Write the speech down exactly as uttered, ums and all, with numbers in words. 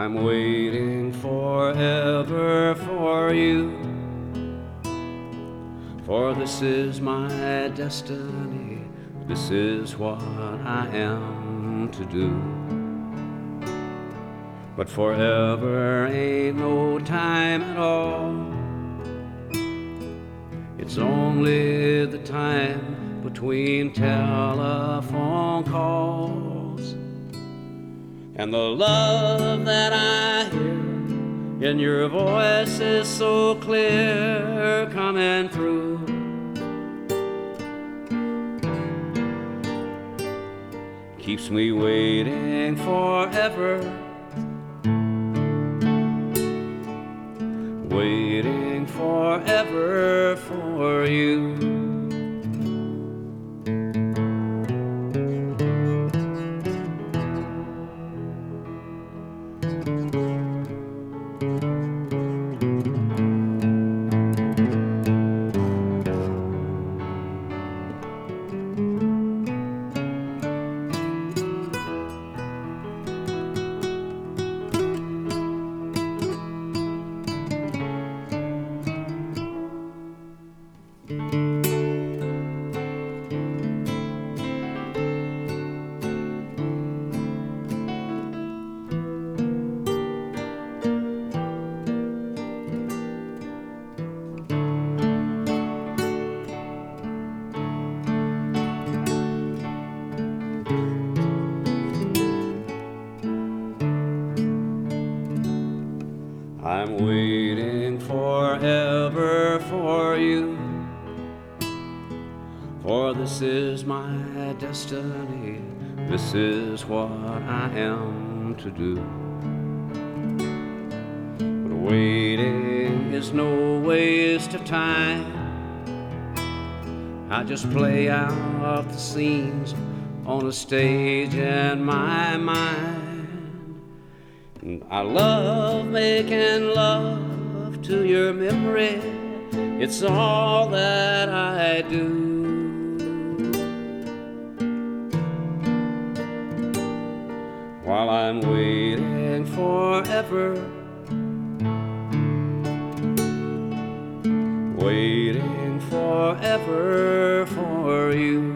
I'm waiting forever for you, for this is my destiny, this is what I am to do. But forever ain't no time at all, it's only the time between telephone calls. And the love that I hear in your voice is so clear coming through. Keeps me waiting forever, waiting forever for you. I'm waiting forever for you, for this is my destiny, this is what I am to do. But waiting is no waste of time, I just play out the scenes on a stage in my mind. And I love making love to your memory, it's all that I do. While I'm waiting forever, waiting forever for you.